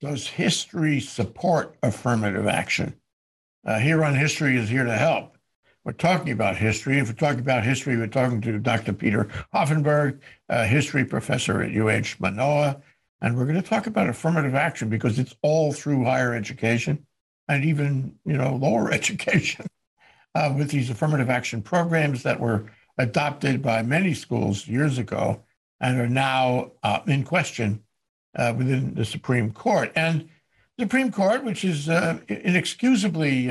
Does history support affirmative action? Here on History is here to help. We're talking about history. If we're talking about history, we're talking to Dr. Peter Hoffenberg, a history professor at UH Manoa. And we're going to talk about affirmative action because it's all through higher education and even, lower education with these affirmative action programs that were adopted by many schools years ago and are now in question within the Supreme Court. And the Supreme Court, which is inexcusably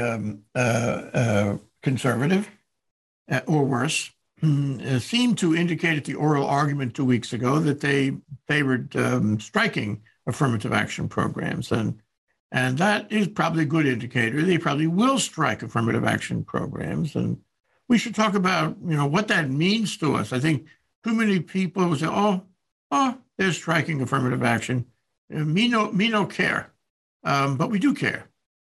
conservative or worse, seemed to indicate at the oral argument 2 weeks ago that they favored striking affirmative action programs. And that is probably a good indicator. They probably will strike affirmative action programs. And we should talk about, what that means to us. I think too many people will say, oh, they're striking affirmative action. Me no care. But we do care.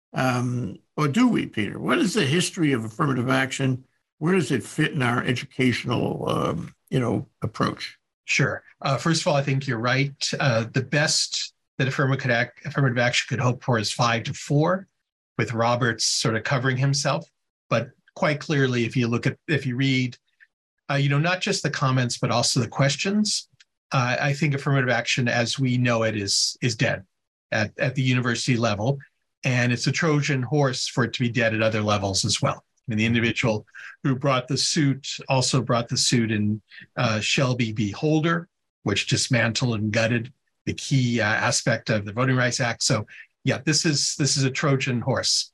Or do we, Peter? What is the history of affirmative action? Where does it fit in our educational, approach? Sure. First of all, I think you're right. The best that affirmative action could hope for is 5-4, with Roberts sort of covering himself. But quite clearly, if you read, not just the comments, but also the questions, I think affirmative action as we know it is dead at the university level. And it's a Trojan horse for it to be dead at other levels as well. I mean, the individual who brought the suit also brought the suit in Shelby v. Holder, which dismantled and gutted the key aspect of the Voting Rights Act. So, yeah, this is a Trojan horse.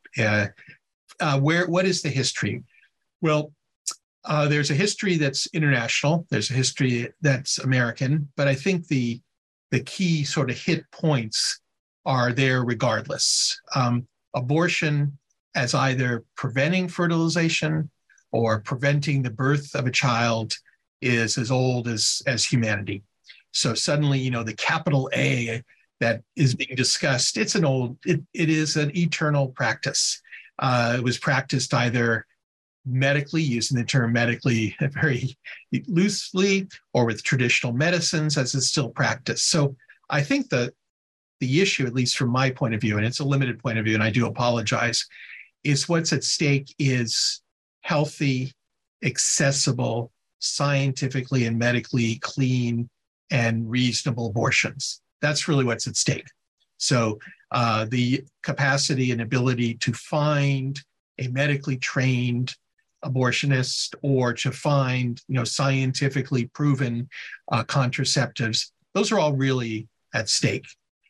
What is the history? Well, there's a history that's international. There's a history that's American. But I think the key sort of hit points are there regardless. Abortion as either preventing fertilization or preventing the birth of a child is as old as humanity. So suddenly, the capital A that is being discussed, it is an eternal practice. It was practiced either medically, using the term medically very loosely, or with traditional medicines as is still practiced. So I think the issue, at least from my point of view, and it's a limited point of view, and I do apologize, is what's at stake is healthy, accessible, scientifically and medically clean and reasonable abortions. That's really what's at stake. So the capacity and ability to find a medically trained abortionist or to find, scientifically proven contraceptives, those are all really at stake.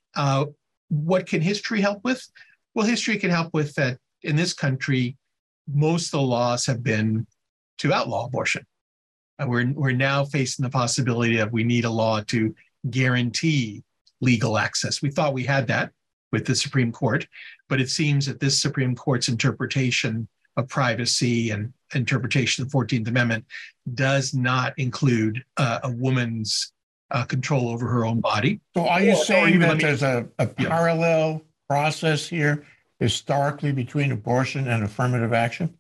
What can history help with? Well, history can help with that. In this country, most of the laws have been to outlaw abortion. We're now facing the possibility of we need a law to guarantee legal access. We thought we had that with the Supreme Court, but it seems that this Supreme Court's interpretation of privacy and interpretation of the 14th Amendment does not include a woman's control over her own body. So are you saying that there's a parallel process here historically between abortion and affirmative action?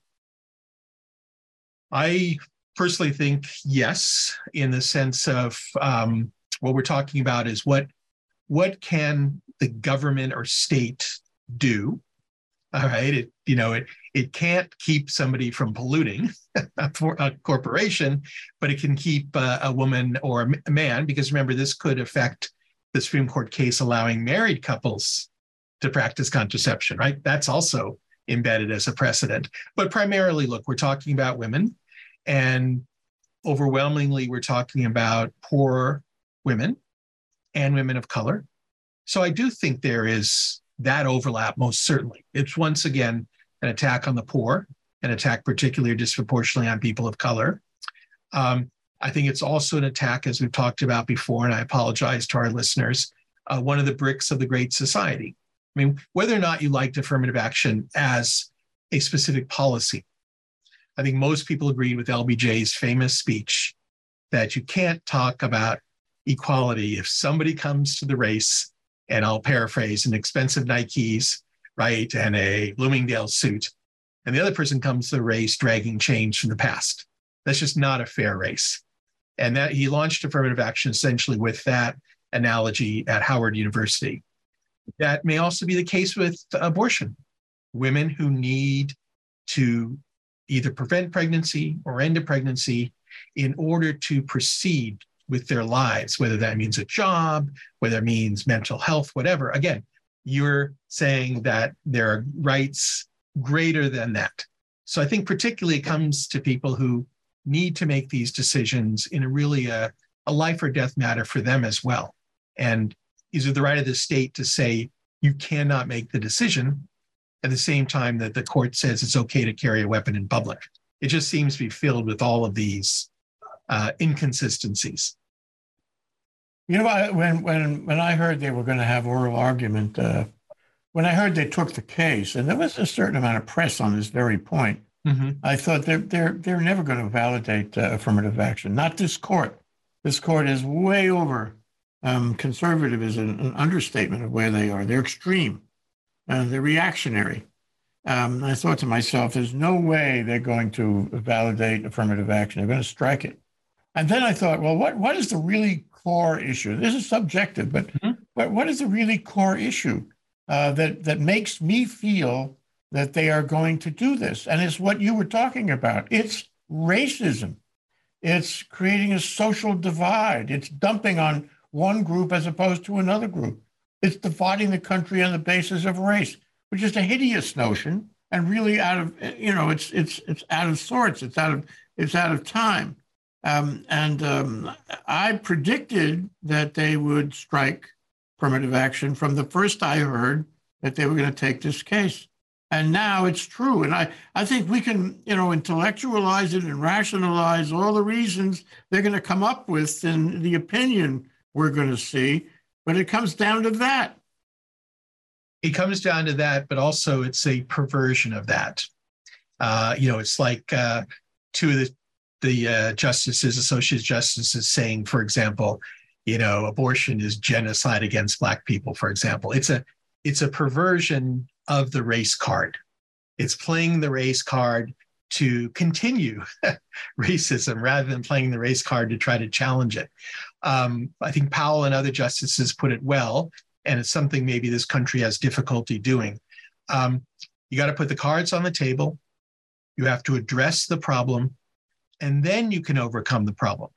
I personally think yes, in the sense of what we're talking about is what can the government or state do? All right, it can't keep somebody from polluting for a corporation, but it can keep a woman or a man, because remember, this could affect the Supreme Court case allowing married couples to practice contraception, right? That's also embedded as a precedent. But primarily, look, we're talking about women, and overwhelmingly, we're talking about poor women and women of color. So I do think there is that overlap, most certainly. It's once again an attack on the poor, an attack particularly disproportionately on people of color. I think it's also an attack, as we've talked about before, and I apologize to our listeners, one of the bricks of the Great Society. I mean, whether or not you liked affirmative action as a specific policy, I think most people agreed with LBJ's famous speech that you can't talk about equality if somebody comes to the race, and I'll paraphrase, an expensive Nikes, right, and a Bloomingdale suit, and the other person comes to the race dragging change from the past. That's just not a fair race. And that he launched affirmative action essentially with that analogy at Howard University. That may also be the case with abortion. Women who need to either prevent pregnancy or end a pregnancy in order to proceed with their lives, whether that means a job, whether it means mental health, whatever. Again, you're saying that there are rights greater than that. So I think particularly it comes to people who need to make these decisions in a life or death matter for them as well. And is it the right of the state to say you cannot make the decision at the same time that the court says it's okay to carry a weapon in public? It just seems to be filled with all of these inconsistencies. You know, when I heard they were going to have oral argument, when I heard they took the case, and there was a certain amount of press on this very point, I thought they're never going to validate affirmative action. Not this court. This court is way over. Conservative is an understatement of where they are. They're extreme. They're reactionary. I thought to myself, there's no way they're going to validate affirmative action. They're going to strike it. And then I thought, well, what is the really core issue? This is subjective, but what is the really core issue that makes me feel that they are going to do this? And it's what you were talking about. It's racism. It's creating a social divide. It's dumping on one group as opposed to another group. It's dividing the country on the basis of race, which is a hideous notion and really out of, it's out of sorts. It's out of time. I predicted that they would strike affirmative action from the first I heard that they were going to take this case. And now it's true. And I think we can, intellectualize it and rationalize all the reasons they're going to come up with in the opinion we're going to see. But it comes down to that. It comes down to that, but also it's a perversion of that. It's like two of the justices, associate justices saying, for example, abortion is genocide against Black people, for example. It's a perversion of the race card. It's playing the race card to continue racism rather than playing the race card to try to challenge it. I think Powell and other justices put it well, and it's something maybe this country has difficulty doing. You got to put the cards on the table. You have to address the problem, and then you can overcome the problem.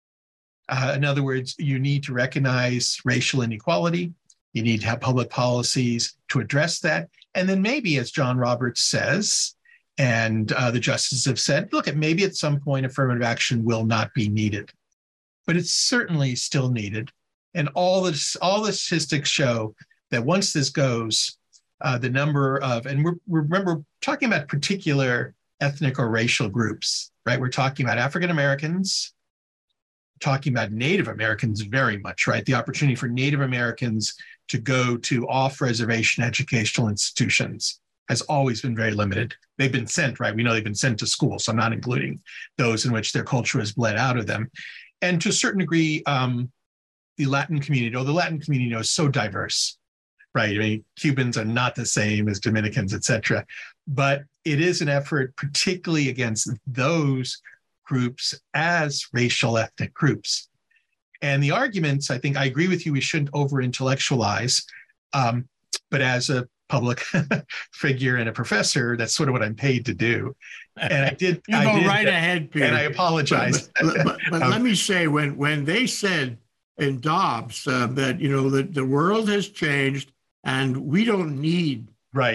In other words, you need to recognize racial inequality. You need to have public policies to address that. And then maybe, as John Roberts says, and the justices have said, look, maybe at some point affirmative action will not be needed, but it's certainly still needed. And all the statistics show that once this goes, the number of, and we're talking about particular ethnic or racial groups, right? We're talking about African Americans, talking about Native Americans very much, right? The opportunity for Native Americans to go to off-reservation educational institutions has always been very limited. They've been sent, right? We know they've been sent to school, so I'm not including those in which their culture has bled out of them. And to a certain degree, the Latin community, the Latin community is so diverse, right? I mean, Cubans are not the same as Dominicans, et cetera. But it is an effort particularly against those groups as racial ethnic groups. And the arguments, I think I agree with you, we shouldn't over-intellectualize, but as a public figure and a professor, that's sort of what I'm paid to do. And I did. You go right ahead, Peter. And I apologize. But let me say, when they said in Dobbs that the world has changed and we don't need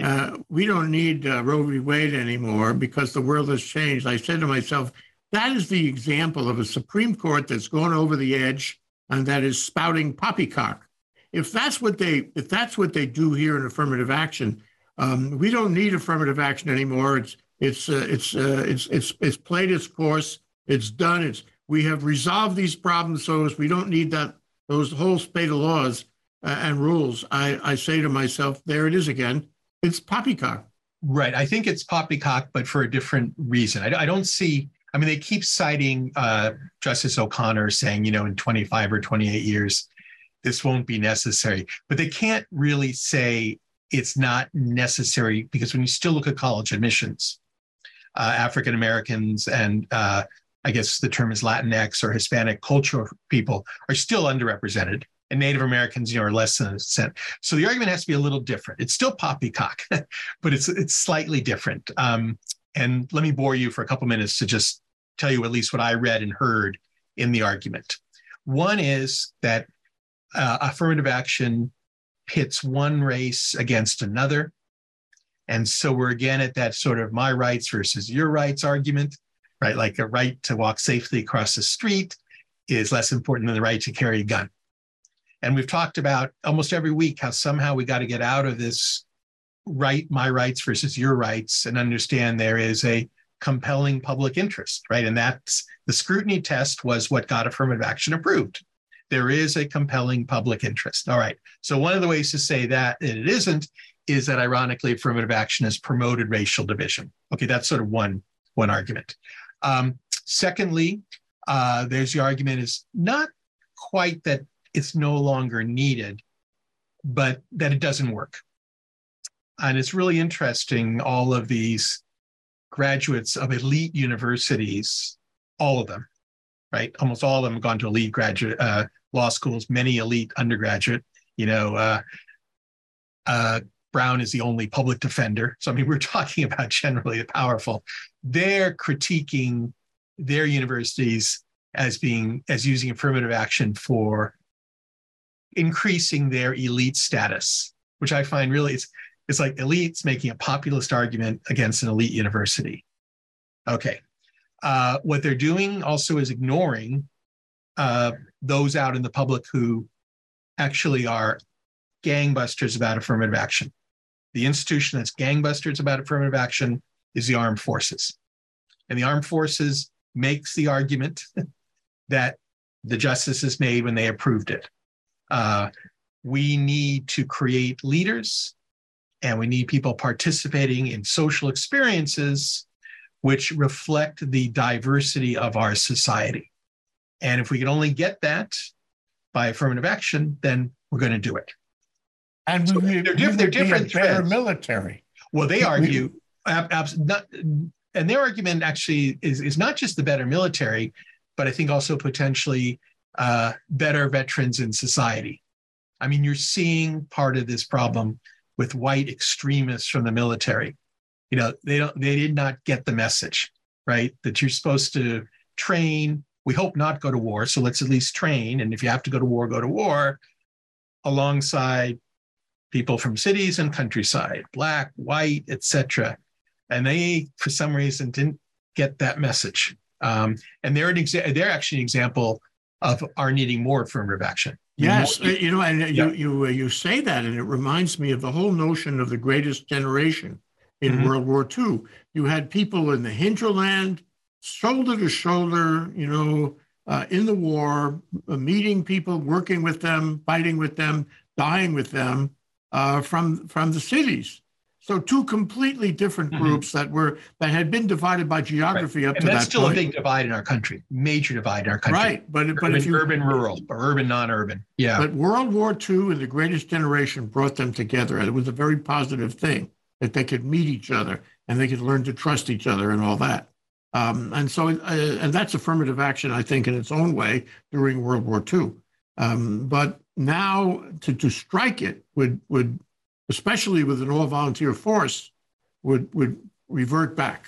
Roe v. Wade anymore because the world has changed, I said to myself, that is the example of a Supreme Court that's gone over the edge and that is spouting poppycock. If that's what they do here in affirmative action, we don't need affirmative action anymore. It's played its course. It's done. We have resolved these problems, so we don't need those whole spate of laws and rules. I say to myself, there it is again. It's poppycock. Right. I think it's poppycock, but for a different reason. I don't see. I mean, they keep citing Justice O'Connor saying, in 25 or 28 years, this won't be necessary. But they can't really say it's not necessary because when you still look at college admissions, African Americans and I guess the term is Latinx or Hispanic cultural people are still underrepresented and Native Americans, are less than 1%. So the argument has to be a little different. It's still poppycock, but it's slightly different. And let me bore you for a couple minutes to just tell you at least what I read and heard in the argument. One is that affirmative action pits one race against another. And so we're again at that sort of my rights versus your rights argument, right? Like a right to walk safely across the street is less important than the right to carry a gun. And we've talked about almost every week how somehow we got to get out of this my rights versus your rights and understand there is a compelling public interest, right? And that's the scrutiny test was what got affirmative action approved. There is a compelling public interest. All right. So one of the ways to say that it isn't is that ironically affirmative action has promoted racial division. Okay, that's sort of one argument. Secondly, there's the argument is not quite that it's no longer needed, but that it doesn't work. And it's really interesting, all of these graduates of elite universities, all of them, right? Almost all of them have gone to elite graduate law schools, many elite undergraduate, Brown is the only public defender. So, I mean, we're talking about generally the powerful. They're critiquing their universities as using affirmative action for increasing their elite status, which I find really, it's like elites making a populist argument against an elite university. Okay. What they're doing also is ignoring those out in the public who actually are gangbusters about affirmative action. The institution that's gangbusters about affirmative action is the armed forces. And the armed forces makes the argument that the justices made when they approved it. We need to create leaders, and we need people participating in social experiences which reflect the diversity of our society. And if we can only get that by affirmative action, then we're going to do it. And so they're different threads. Military. Well, they argue, and their argument actually is not just the better military, but I think also potentially better veterans in society. I mean, you're seeing part of this problem with white extremists from the military. They did not get the message, right? That you're supposed to train. We hope not go to war, so let's at least train. And if you have to go to war alongside people from cities and countryside, Black, white, etc. And they, for some reason, didn't get that message. And they're actually an example of our needing more affirmative action. Yes, you say that, and it reminds me of the whole notion of the greatest generation in World War II. You had people in the hinterland, shoulder to shoulder, in the war, meeting people, working with them, fighting with them, dying with them, from the cities. So two completely different groups that had been divided by geography up to that point. And that's still a big divide in our country, major divide in our country. Right, but urban, rural, or urban, non-urban. Yeah. But World War II and the Greatest Generation brought them together. It was a very positive thing that they could meet each other and they could learn to trust each other and all that. And that's affirmative action, I think, in its own way during World War II. But now to strike it would, especially with an all-volunteer force, would revert back.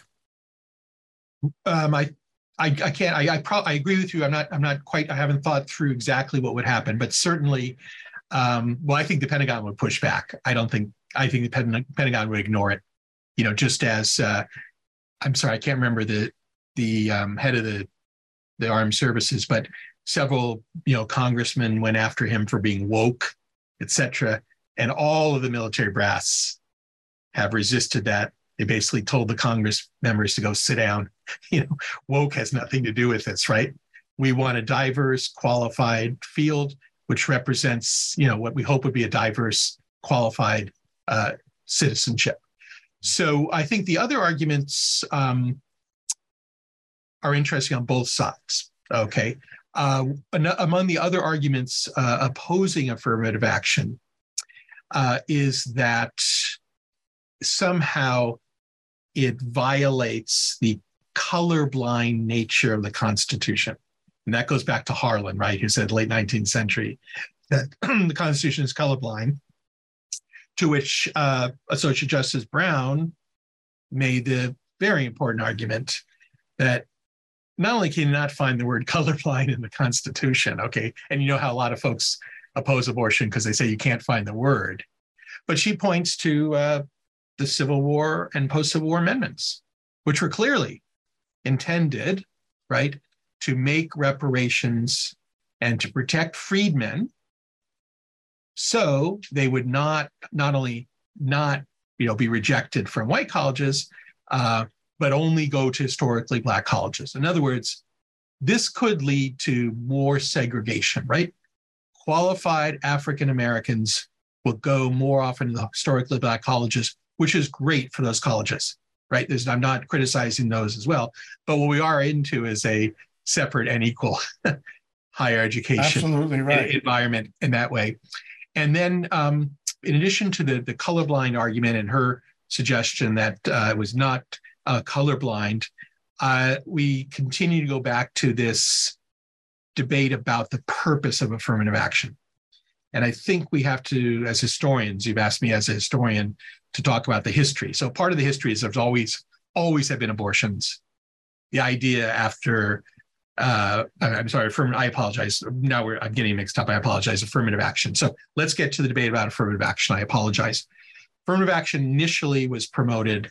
I can't. I agree with you. I'm not quite. I haven't thought through exactly what would happen, but certainly, I think the Pentagon would push back. I think the Pentagon would ignore it. Just as I'm sorry, I can't remember the head of the armed services, but several congressmen went after him for being woke, etc. And all of the military brass have resisted that. They basically told the Congress members to go sit down. Woke has nothing to do with this, right? We want a diverse, qualified field, which represents, what we hope would be a diverse, qualified citizenship. So I think the other arguments are interesting on both sides, okay? Among the other arguments opposing affirmative action is that somehow it violates the colorblind nature of the Constitution. And that goes back to Harlan, right? Who said late 19th century, that the Constitution is colorblind, to which Associate Justice Brown made the very important argument that not only can you not find the word colorblind in the Constitution, okay, and you know how a lot of folks oppose abortion because they say you can't find the word, but she points to the Civil War and post-Civil War amendments, which were clearly intended, right, to make reparations and to protect freedmen, so they would not only not be rejected from white colleges, but only go to historically Black colleges. In other words, this could lead to more segregation, right? Qualified African Americans will go more often to the historically Black colleges, which is great for those colleges, right? I'm not criticizing those as well, but what we are into is a separate and equal higher education Absolutely right. environment in that way. And then in addition to the colorblind argument and her suggestion that it was not colorblind, we continue to go back to this debate about the purpose of affirmative action. And I think we have to, as historians, you've asked me as a historian to talk about the history. So part of the history is there's always have been abortions. The idea after, I'm sorry, I apologize. Now I'm getting mixed up. I apologize. Affirmative action. So let's get to the debate about affirmative action. I apologize. Affirmative action initially was promoted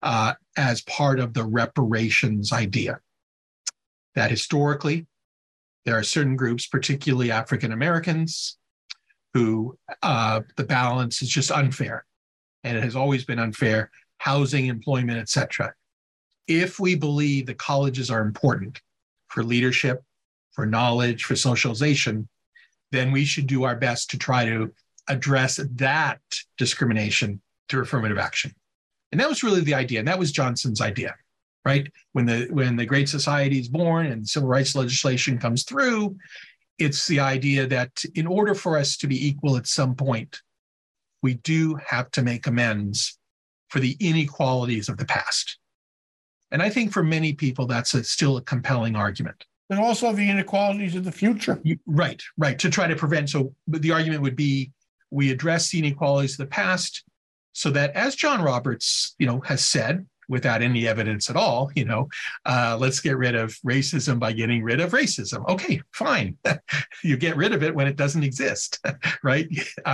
as part of the reparations idea, that historically there are certain groups, particularly African Americans, who the balance is just unfair, and it has always been unfair, housing, employment, etc. If we believe that colleges are important for leadership, for knowledge, for socialization, then we should do our best to try to address that discrimination through affirmative action. And that was really the idea, and that was Johnson's idea, right? When the Great Society is born and civil rights legislation comes through, it's the idea that in order for us to be equal at some point, we do have to make amends for the inequalities of the past. And I think for many people, that's still a compelling argument. And also the inequalities of the future. Right, to try to prevent. So the argument would be we address the inequalities of the past so that, as John Roberts, has said, without any evidence at all, let's get rid of racism by getting rid of racism. Okay, fine. You get rid of it when it doesn't exist, right?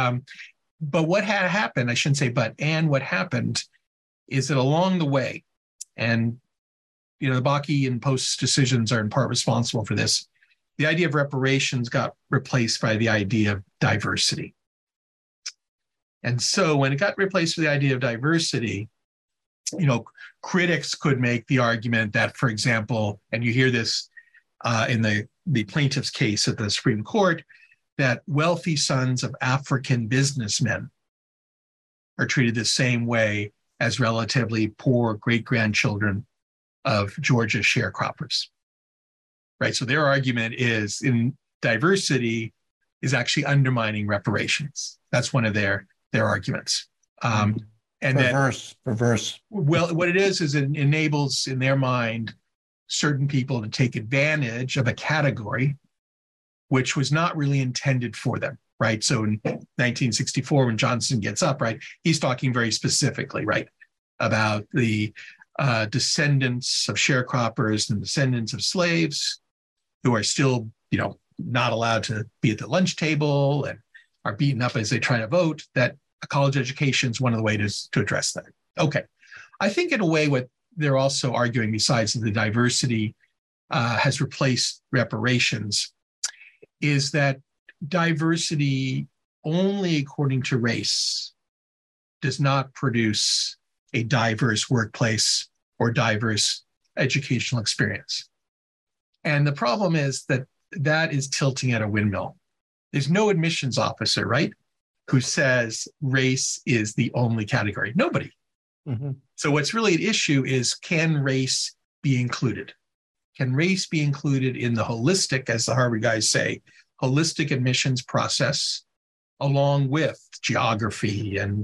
But what had happened, I shouldn't say but, and what happened is that along the way, and the Bakke and Post decisions are in part responsible for this, the idea of reparations got replaced by the idea of diversity. And so when it got replaced with the idea of diversity, critics could make the argument that, for example, and you hear this in the plaintiff's case at the Supreme Court, that wealthy sons of African businessmen are treated the same way as relatively poor great-grandchildren of Georgia sharecroppers, right? So their argument is in diversity is actually undermining reparations. That's one of their arguments. And perverse. Well, what it is it enables, in their mind, certain people to take advantage of a category which was not really intended for them, right? So in 1964, when Johnson gets up, right, he's talking very specifically, right, about the descendants of sharecroppers and descendants of slaves who are still, not allowed to be at the lunch table and are beaten up as they try to vote, that a college education is one of the ways to address that. Okay. I think in a way what they're also arguing, besides the diversity has replaced reparations, is that diversity only according to race does not produce a diverse workplace or diverse educational experience. And the problem is that is tilting at a windmill. There's no admissions officer, right, who says race is the only category. Nobody. Mm-hmm. So what's really at issue is, can race be included? Can race be included in the holistic, as the Harvard guys say, holistic admissions process, along with geography and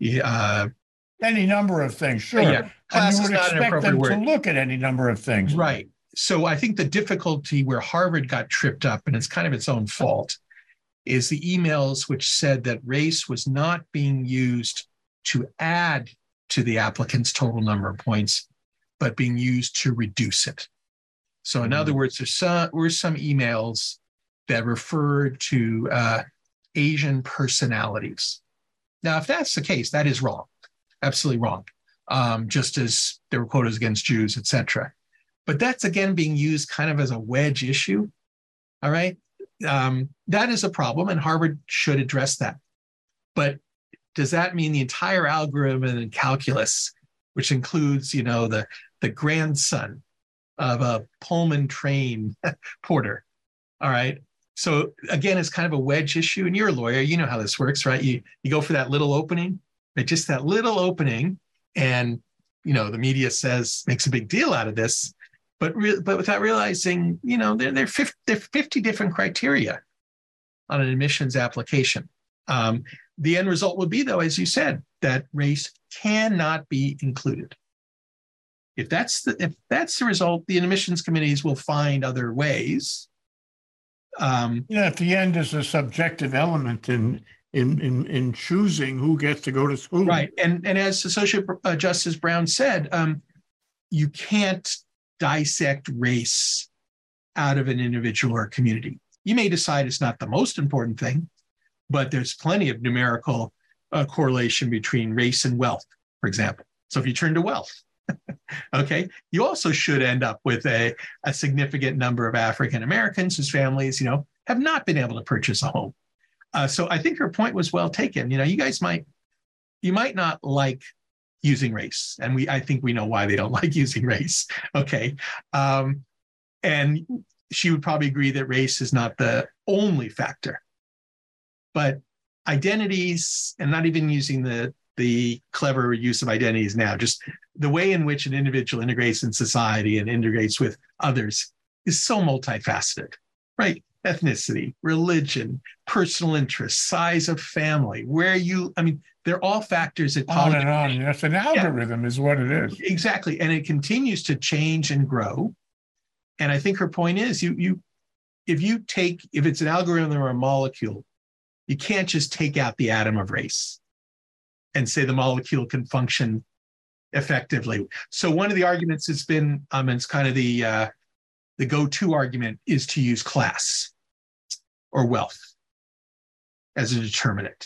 any number of things, sure. Yeah. And you would expect them to look at any number of things. Right. So I think the difficulty where Harvard got tripped up, and it's kind of its own fault, is the emails which said that race was not being used to add to the applicant's total number of points, but being used to reduce it. So in other words, there were some emails that referred to Asian personalities. Now, if that's the case, that is wrong, absolutely wrong, just as there were quotas against Jews, et cetera. But that's, again, being used kind of as a wedge issue, all right? That is a problem, and Harvard should address that. But does that mean the entire algorithm and calculus, which includes, the grandson of a Pullman train porter, all right? So again, it's kind of a wedge issue, and you're a lawyer, you know how this works, right? You go for that little opening, right? Just that little opening, and the media makes a big deal out of this, but without realizing, there are 50 different criteria on an admissions application. The end result would be, though, as you said, that race cannot be included. If that's the result, the admissions committees will find other ways. At the end, there's a subjective element in choosing who gets to go to school. Right. And as Associate Justice Brown said, you can't dissect race out of an individual or community. You may decide it's not the most important thing, but there's plenty of numerical correlation between race and wealth, for example. So if you turn to wealth, okay, you also should end up with a significant number of African Americans whose families, have not been able to purchase a home. So I think her point was well taken. You guys might not like using race, and I think we know why they don't like using race. Okay, and she would probably agree that race is not the only factor, but identities, and not even using the clever use of identities now, just the way in which an individual integrates in society and integrates with others is so multifaceted, right? Ethnicity, religion, personal interest, size of family, they're all factors that on and on. Yes, an algorithm is what it is. Exactly. And it continues to change and grow. And I think her point is if it's an algorithm or a molecule, you can't just take out the atom of race and say the molecule can function effectively. So one of the arguments has been, it's kind of the go-to argument, is to use class or wealth as a determinant.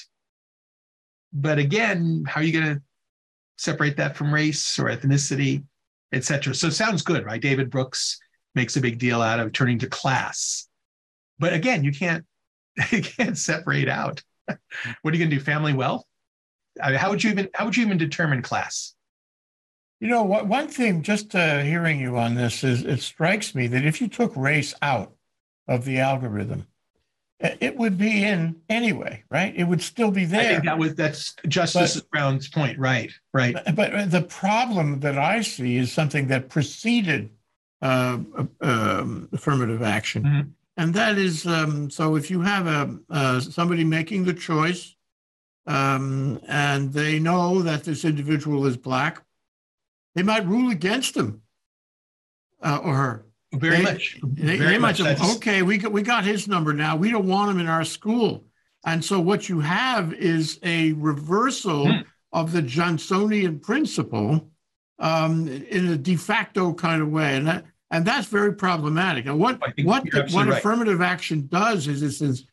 But again, how are you going to separate that from race or ethnicity, et cetera? So it sounds good, right? David Brooks makes a big deal out of turning to class. But again, you can't separate out. What are you going to do? Family wealth? How would you even determine class? One thing, just hearing you on this, is it strikes me that if you took race out of the algorithm, it would be in anyway, right? It would still be there. I think that's Justice Brown's point, right? But the problem that I see is something that preceded affirmative action, mm-hmm. And that is, so if you have somebody making the choice, and they know that this individual is Black, they might rule against him or her. Very much. Okay, we got his number now. We don't want him in our school. And so what you have is a reversal of the Johnsonian principle in a de facto kind of way. And that's very problematic. And what affirmative action does is it says,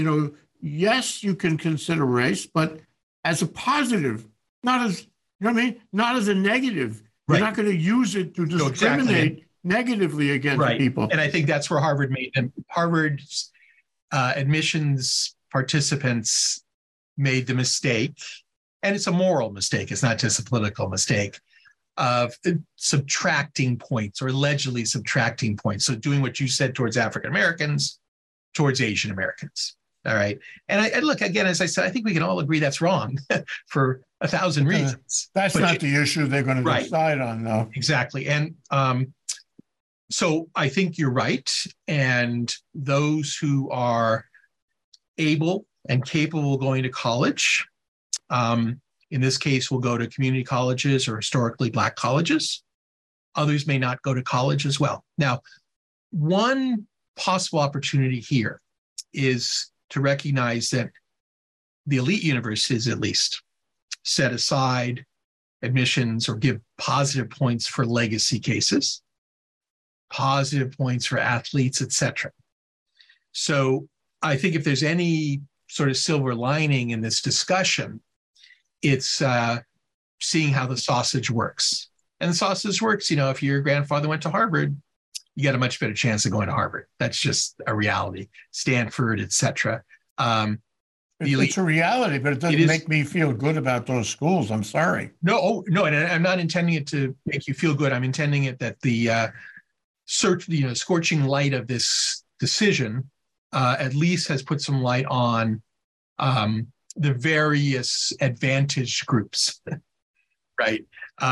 yes, you can consider race, but as a positive, not as, not as a negative. Right. You're not going to use it to discriminate negatively against people. And I think that's where Harvard's admissions participants made the mistake, and it's a moral mistake, it's not just a political mistake, of subtracting points or allegedly subtracting points. So doing what you said towards African Americans, towards Asian Americans. All right. And I look, again, as I said, I think we can all agree that's wrong for 1,000 reasons. That's not the issue they're going to decide on, though. Exactly. And so I think you're right. And those who are able and capable of going to college, in this case, will go to community colleges or historically Black colleges. Others may not go to college as well. Now, one possible opportunity here is to recognize that the elite universities, at least, set aside admissions or give positive points for legacy cases, positive points for athletes, etc. So I think if there's any sort of silver lining in this discussion, it's seeing how the sausage works. And the sausage works, if your grandfather went to Harvard, you got a much better chance of going to Harvard. That's just a reality. Stanford, etc. It's a reality, but it doesn't make me feel good about those schools. I'm sorry. No, and I'm not intending it to make you feel good. I'm intending it that the scorching light of this decision at least has put some light on the various advantaged groups, right?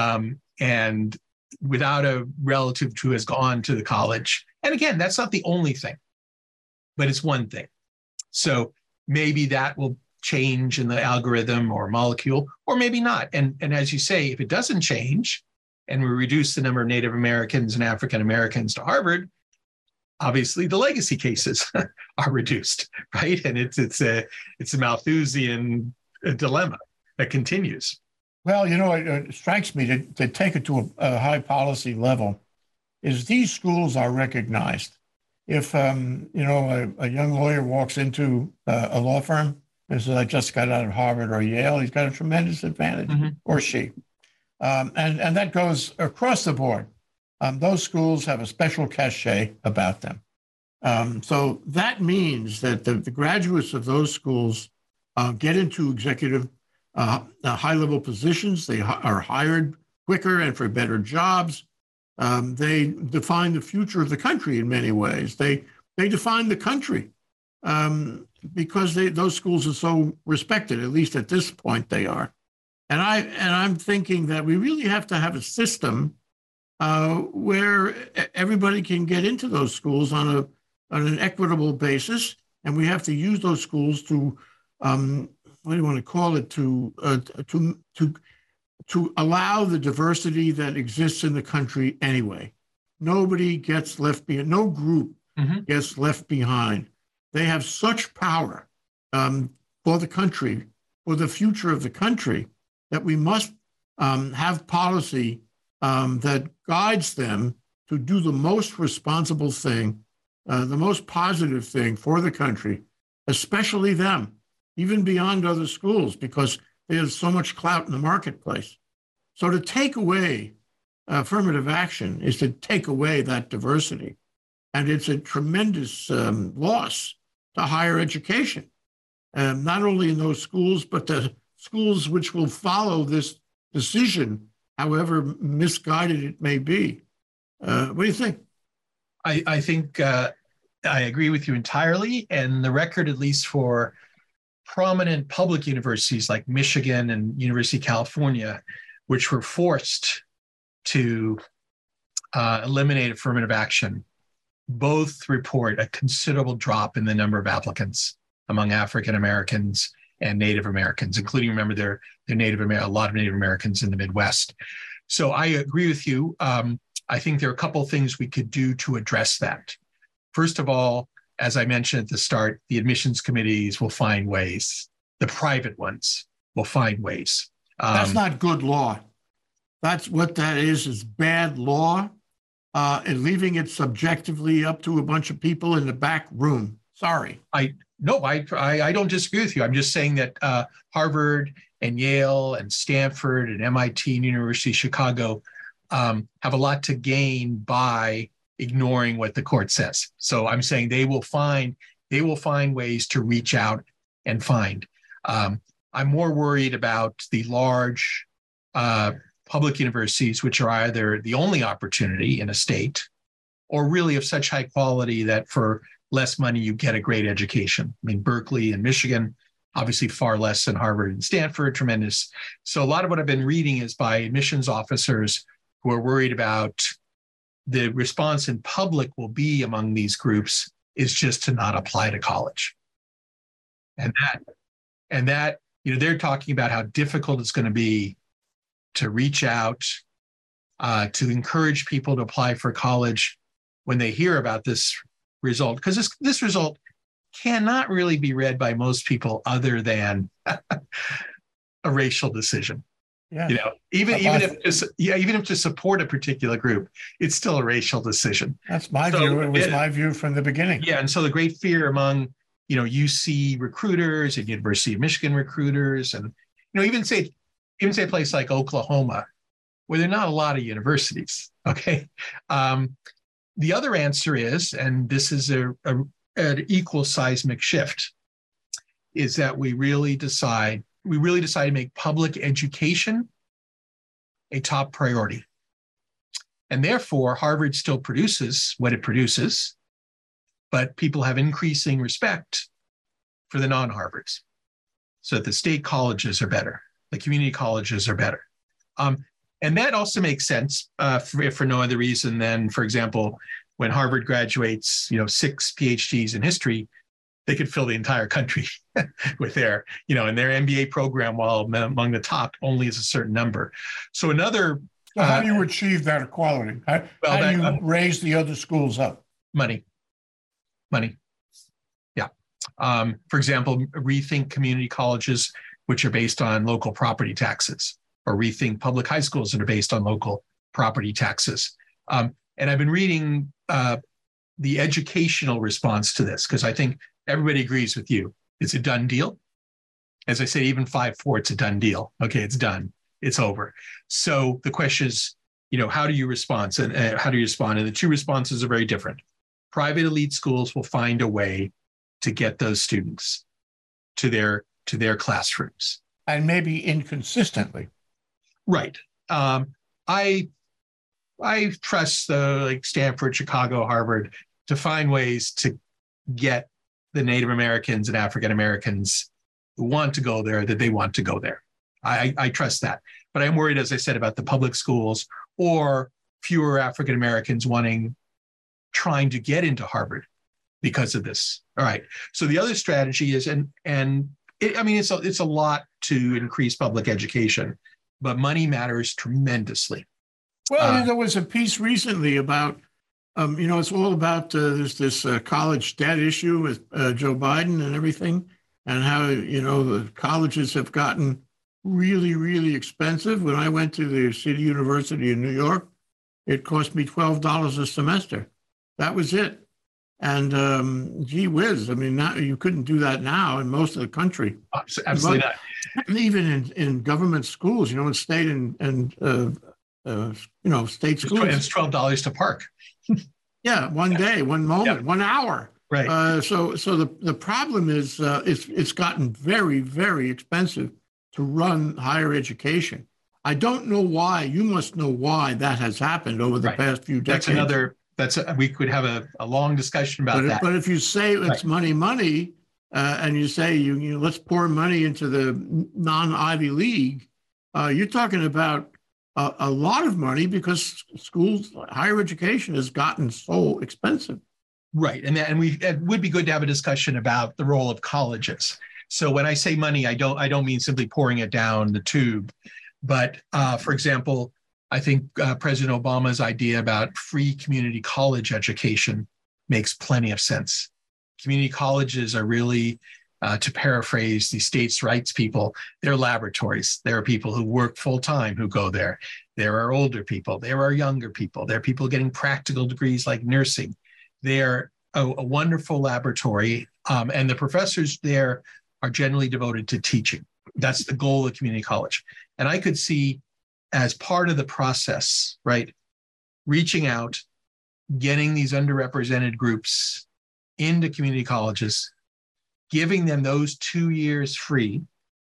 And without a relative who has gone to the college. And again, that's not the only thing, but it's one thing. So maybe that will change in the algorithm or molecule, or maybe not. And as you say, if it doesn't change and we reduce the number of Native Americans and African Americans to Harvard, obviously the legacy cases are reduced, right? And it's a Malthusian dilemma that continues. Well, it strikes me to take it to a high policy level is these schools are recognized. If, a young lawyer walks into a law firm and says, I just got out of Harvard or Yale, he's got a tremendous advantage, or she. And that goes across the board. Those schools have a special cachet about them. So that means that the graduates of those schools get into executive high-level positions. They are hired quicker and for better jobs. They define the future of the country in many ways. They define the country because those schools are so respected. At least at this point, they are. And I'm thinking that we really have to have a system where everybody can get into those schools on an equitable basis, and we have to use those schools to what do you want to call it, to allow the diversity that exists in the country anyway. Nobody gets left behind. No group gets left behind. They have such power for the country, for the future of the country, that we must have policy that guides them to do the most responsible thing, the most positive thing for the country, especially them, even beyond other schools, because there's so much clout in the marketplace. So to take away affirmative action is to take away that diversity. And it's a tremendous loss to higher education, not only in those schools, but the schools which will follow this decision, however misguided it may be. What do you think? I think I agree with you entirely. And the record, at least for prominent public universities like Michigan and University of California, which were forced to eliminate affirmative action, both report a considerable drop in the number of applicants among African Americans and Native Americans, including, remember, they're a lot of Native Americans in the Midwest. So I agree with you. I think there are a couple of things we could do to address that. First of all, as I mentioned at the start, the admissions committees will find ways. The private ones will find ways. That's not good law. That's what that is bad law, and leaving it subjectively up to a bunch of people in the back room. Sorry. I don't disagree with you. I'm just saying that Harvard and Yale and Stanford and MIT and University of Chicago have a lot to gain by ignoring what the court says. So I'm saying they will find ways to reach out and find. I'm more worried about the large public universities, which are either the only opportunity in a state or really of such high quality that for less money, you get a great education. I mean, Berkeley and Michigan, obviously far less than Harvard and Stanford, tremendous. So a lot of what I've been reading is by admissions officers who are worried about the response in public will be among these groups is just to not apply to college. And that, they're talking about how difficult it's going to be to reach out, to encourage people to apply for college when they hear about this result. Because this result cannot really be read by most people other than a racial decision. Yeah. You know, even if to support a particular group, it's still a racial decision. That's my view. It was my view from the beginning. Yeah, and so the great fear among UC recruiters and University of Michigan recruiters, and even say a place like Oklahoma, where there are not a lot of universities. Okay, the other answer is, and this is an equal seismic shift, is that we really decide to make public education a top priority. And therefore, Harvard still produces what it produces, but people have increasing respect for the non-Harvards. So that the state colleges are better, the community colleges are better. And that also makes sense for no other reason than, for example, when Harvard graduates, 6 PhDs in history, they could fill the entire country with their MBA program, while among the top only is a certain number. So another. So how do you achieve that equality? How do you raise the other schools up? Money. Yeah. For example, rethink community colleges, which are based on local property taxes, or rethink public high schools that are based on local property taxes. And I've been reading the educational response to this, because I think everybody agrees with you. It's a done deal. As I say, even 5-4, it's a done deal. Okay, it's done. It's over. So the question is, how do you respond? And how do you respond? And the two responses are very different. Private elite schools will find a way to get those students to their classrooms, and maybe inconsistently. Right. I trust like Stanford, Chicago, Harvard to find ways to get the Native Americans and African Americans who want to go there, that they want to go there. I trust that. But I'm worried, as I said, about the public schools or fewer African Americans trying to get into Harvard because of this. All right. So the other strategy is, it's a lot to increase public education, but money matters tremendously. Well, there was a piece recently about, it's all about this college debt issue with Joe Biden and everything, and how, the colleges have gotten really, really expensive. When I went to the City University in New York, it cost me $12 a semester. That was it. And gee whiz, now you couldn't do that now in most of the country. Absolutely not. Even in government schools, in state and state schools. It's $12 to park. Yeah, one day, one moment, 1 hour. Right. So the problem is it's gotten very, very expensive to run higher education. I don't know why. You must know why that has happened over the past few decades. We could have a long discussion about that. But if you say it's money, and you say you let's pour money into the non-Ivy League, you're talking about a lot of money, because schools, higher education has gotten so expensive. Right, and it would be good to have a discussion about the role of colleges. So when I say money, I don't mean simply pouring it down the tube, but for example, I think President Obama's idea about free community college education makes plenty of sense. Community colleges are really, to paraphrase the states' rights people, they're laboratories. There are people who work full-time who go there. There are older people. There are younger people. There are people getting practical degrees like nursing. They're a wonderful laboratory, and the professors there are generally devoted to teaching. That's the goal of community college. And I could see, as part of the process, right, reaching out, getting these underrepresented groups into community colleges, giving them those 2 years free.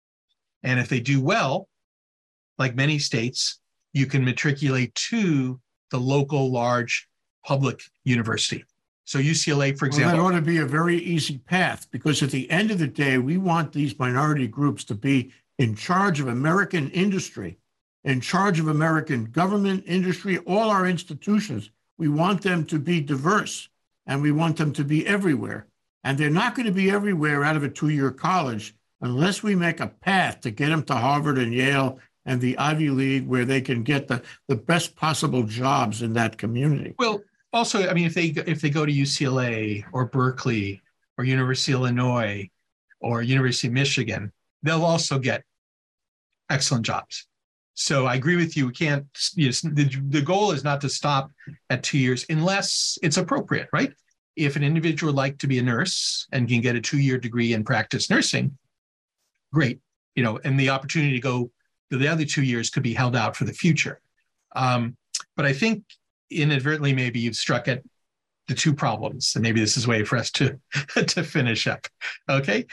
And if they do well, like many states, you can matriculate to the local large public university. So UCLA, for example. Well, that ought to be a very easy path, because at the end of the day, we want these minority groups to be in charge of American industry, in charge of American government, industry, all our institutions. We want them to be diverse, and we want them to be everywhere. And they're not going to be everywhere out of a 2-year college unless we make a path to get them to Harvard and Yale and the Ivy League, where they can get the best possible jobs in that community. Well, also, if they go to UCLA or Berkeley or University of Illinois or University of Michigan, they'll also get excellent jobs. So I agree with you. We can't, the goal is not to stop at 2 years unless it's appropriate, right? If an individual would like to be a nurse and can get a 2-year degree in practice nursing, great, and the opportunity to go to the other 2 years could be held out for the future. But I think inadvertently, maybe you've struck at the two problems, and maybe this is a way for us to finish up. Okay.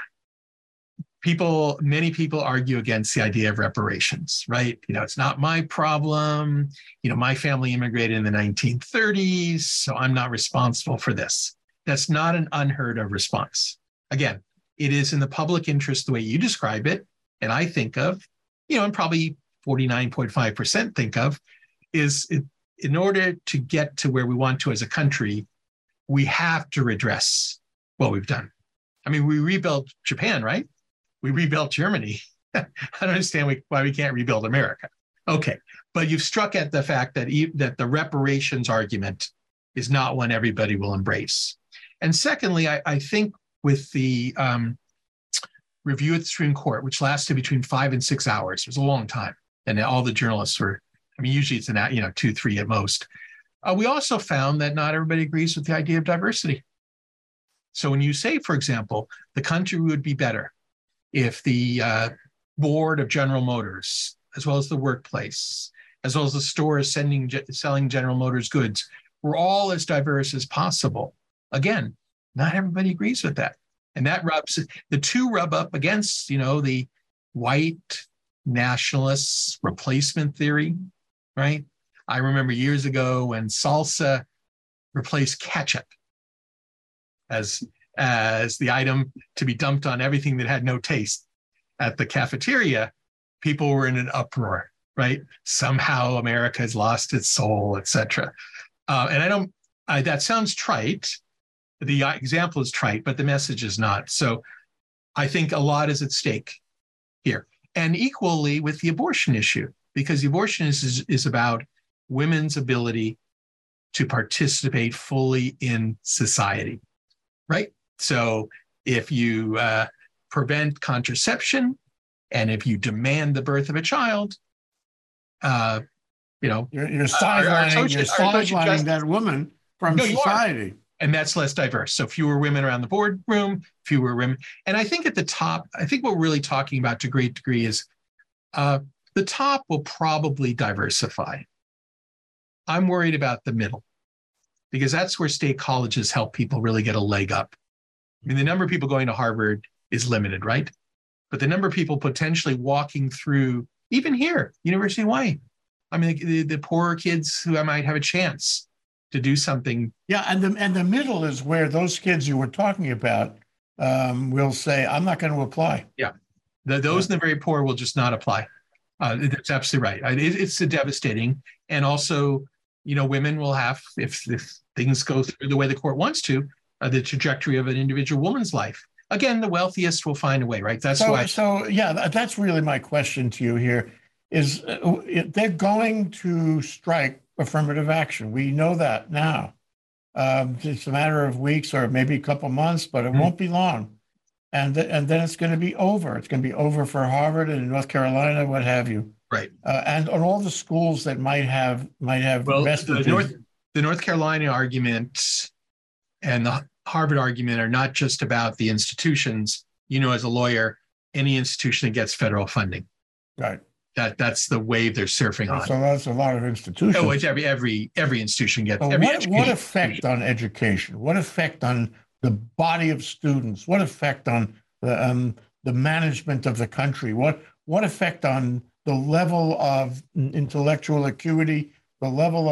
Many people argue against the idea of reparations, right? It's not my problem. My family immigrated in the 1930s, so I'm not responsible for this. That's not an unheard of response. Again, it is in the public interest the way you describe it, and I think of, and probably 49.5% think of, is in order to get to where we want to as a country, we have to redress what we've done. I mean, we rebuilt Japan, right? We rebuilt Germany. I don't understand why we can't rebuild America. Okay, but you've struck at the fact that that the reparations argument is not one everybody will embrace. And secondly, I think with the review at the Supreme Court, which lasted between 5 and 6 hours, it was a long time, and all the journalists were, usually it's 2, 3 at most. We also found that not everybody agrees with the idea of diversity. So when you say, for example, the country would be better if the board of General Motors, as well as the workplace, as well as the stores selling General Motors goods, were all as diverse as possible. Again, not everybody agrees with that. And the two rub up against, the white nationalists replacement theory, right? I remember years ago when salsa replaced ketchup as the item to be dumped on everything that had no taste at the cafeteria, people were in an uproar, right? Somehow America has lost its soul, etc. And that sounds trite. The example is trite, but the message is not. So I think a lot is at stake here. And equally with the abortion issue, because the abortion is about women's ability to participate fully in society, right? So if you prevent contraception and if you demand the birth of a child, you're sidelining that woman from society. And that's less diverse. So fewer women around the boardroom, fewer women. And I think at the top, I think what we're really talking about to a great degree is the top will probably diversify. I'm worried about the middle, because that's where state colleges help people really get a leg up. I mean, the number of people going to Harvard is limited, right? But the number of people potentially walking through, even here, University of Hawaii, I mean, the poorer kids who might have a chance to do something. Yeah, and the middle is where those kids you were talking about will say, I'm not going to apply. Yeah, those in the very poor will just not apply. That's absolutely right. It's devastating. And also, women will have, if things go through the way the court wants to, the trajectory of an individual woman's life. Again, the wealthiest will find a way, right? That's why. So yeah, that's really my question to you here is they're going to strike affirmative action. We know that now. It's a matter of weeks or maybe a couple months, but it won't be long. And then it's going to be over. It's going to be over for Harvard and North Carolina, what have you. Right. And on all the schools that might have well, the North Carolina argument and the Harvard argument are not just about the institutions. As a lawyer, any institution that gets federal funding. Right. That's the wave they're surfing on. So that's a lot of institutions. Oh, it's every institution gets. What effect on education? What effect on the body of students? What effect on the management of the country? What effect on the level of intellectual acuity, the level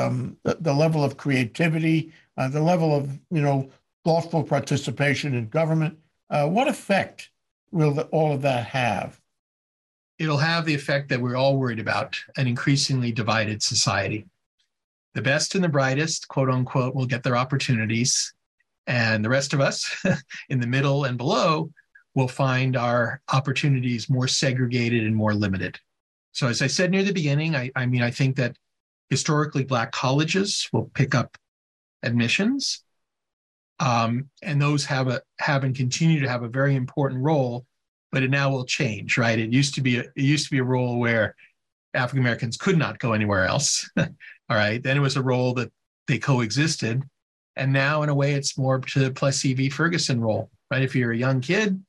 of creativity, the level of thoughtful participation in government? What effect will all of that have? It'll have the effect that we're all worried about, an increasingly divided society. The best and the brightest, quote unquote, will get their opportunities. And the rest of us in the middle and below will find our opportunities more segregated and more limited. So as I said near the beginning, I think that historically Black colleges will pick up admissions. And those have and continue to have a very important role, but it now will change, right? It used to be a role where African Americans could not go anywhere else. All right. Then it was a role that they coexisted. And now, in a way, it's more to the Plessy v. Ferguson role, right? If you're a young kid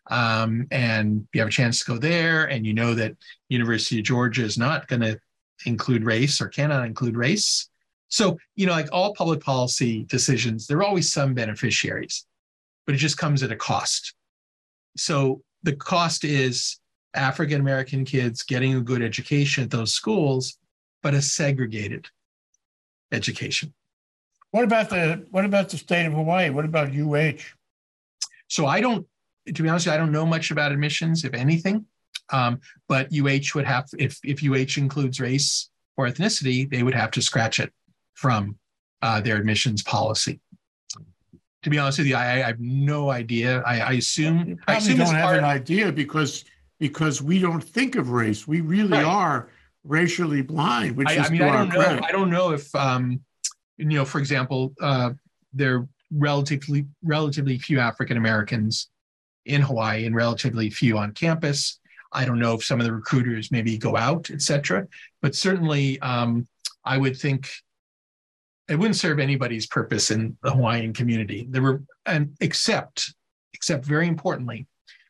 and you have a chance to go there, and you know that University of Georgia is not going to include race or cannot include race. So, like all public policy decisions, there are always some beneficiaries, but it just comes at a cost. So the cost is African American kids getting a good education at those schools, but a segregated education. What about the state of Hawaii? What about UH? So to be honest, I don't know much about admissions, if anything. But UH would have, if UH includes race or ethnicity, they would have to scratch it from their admissions policy. To be honest with you, I have no idea. I assume don't have an idea because we don't think of race. We really are racially blind. Which I don't know if for example, there are relatively few African Americans in Hawaii and relatively few on campus. I don't know if some of the recruiters maybe go out, et cetera. But certainly, I would think it wouldn't serve anybody's purpose in the Hawaiian community. Except very importantly,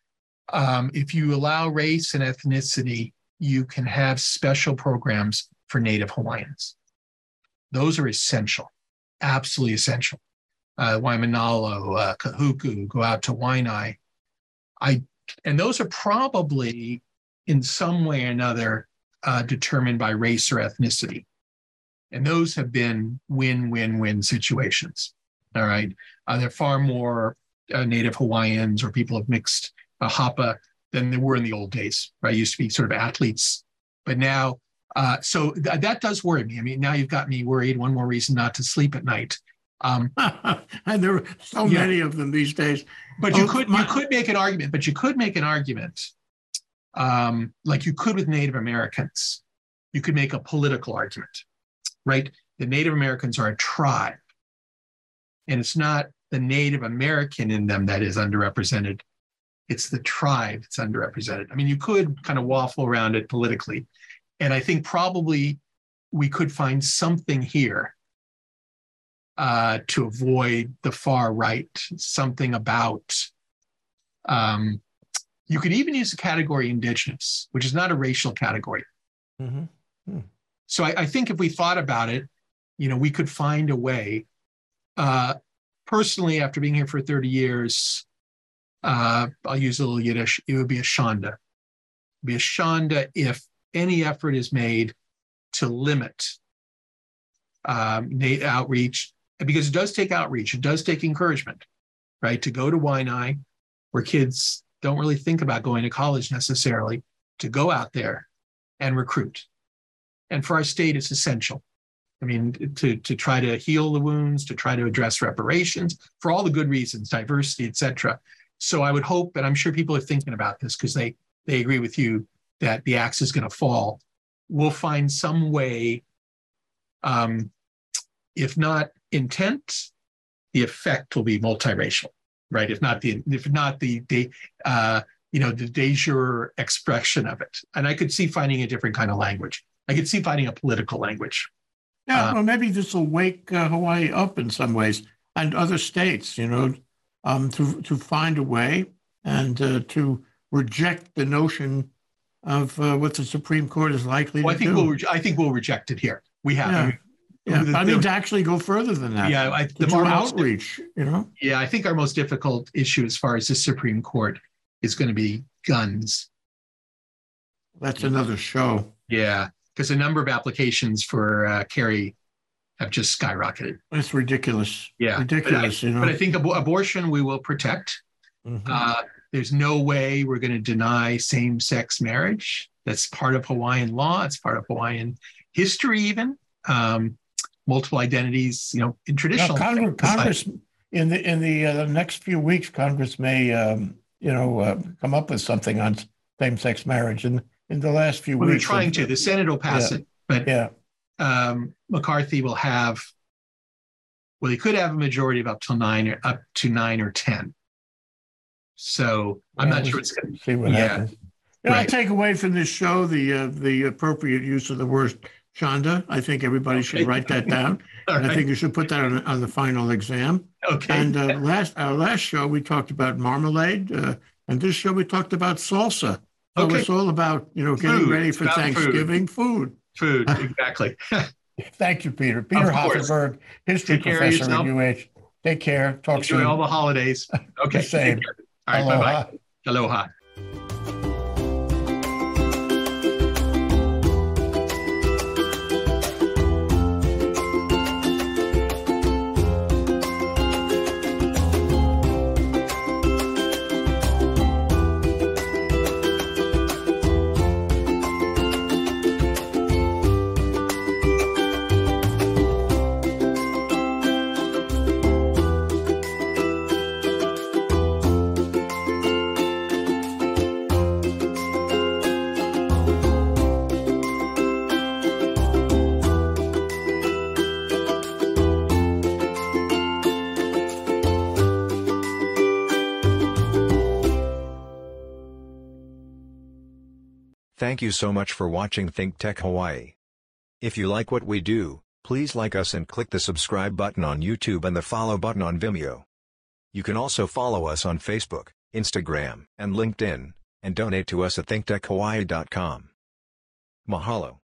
if you allow race and ethnicity, you can have special programs for Native Hawaiians. Those are essential, absolutely essential. Waimanalo, Kahuku, go out to Waianae. And those are probably in some way or another determined by race or ethnicity. And those have been win-win-win situations. All right. There are far more Native Hawaiians or people of mixed Hapa than there were in the old days, right? Used to be sort of athletes. But now, so that does worry me. I mean, now you've got me worried. One more reason not to sleep at night. And there are so many of them these days. But you could make an argument. Like you could with Native Americans. You could make a political argument, right? The Native Americans are a tribe, and it's not the Native American in them that is underrepresented. It's the tribe that's underrepresented. I mean, you could kind of waffle around it politically, and I think probably we could find something here to avoid the far right, something about, you could even use the category indigenous, which is not a racial category. Mm-hmm. Hmm. So I think if we thought about it, we could find a way. Personally, after being here for 30 years, I'll use a little Yiddish, it would be a shanda. It'd be a shanda if any effort is made to limit outreach, because it does take outreach, it does take encouragement, right? To go to Waianae, where kids don't really think about going to college necessarily, to go out there and recruit. And for our state, it's essential. I mean, to try to heal the wounds, to try to address reparations, for all the good reasons, diversity, et cetera. So I would hope, and I'm sure people are thinking about this because they agree with you that the axe is going to fall. We'll find some way, if not intent, the effect will be multiracial, right? If not the de jure expression of it. And I could see finding a different kind of language. I could see finding a political language. Yeah, well, maybe this will wake Hawaii up in some ways, and other states, to find a way and to reject the notion of what the Supreme Court is likely to do. I think we'll reject it here. We have. Yeah. To actually go further than that. Yeah, the more outreach, Yeah, I think our most difficult issue as far as the Supreme Court is going to be guns. That's another show. Yeah, because the number of applications for carry have just skyrocketed. It's ridiculous. Yeah, ridiculous. But I think abortion we will protect. Mm-hmm. There's no way we're going to deny same-sex marriage. That's part of Hawaiian law. It's part of Hawaiian history, even. Multiple identities, in traditional. Congress in the next few weeks, Congress may, come up with something on same-sex marriage. In the last few weeks, we're trying to. The Senate will pass it, but McCarthy will have Well, he could have a majority of up to 9 or 10. So I'm not sure it's going to see what happens. I take away from this show the appropriate use of the word Chanda. I think everybody should write that down. And I think you should put that on the final exam. Okay. And our last show, we talked about marmalade. And this show, we talked about salsa. So it's all about, getting ready for Thanksgiving. Food, exactly. Thank you, Peter. Peter Hoffenberg, history professor at UH. Take care. Talk soon. Enjoy all the holidays. Okay. Same. All right. Aloha. Bye-bye. Aloha. Thank you so much for watching Think Tech Hawaii. If you like what we do, please like us and click the subscribe button on YouTube and the follow button on Vimeo. You can also follow us on Facebook, Instagram, and LinkedIn, and donate to us at thinktechhawaii.com. Mahalo.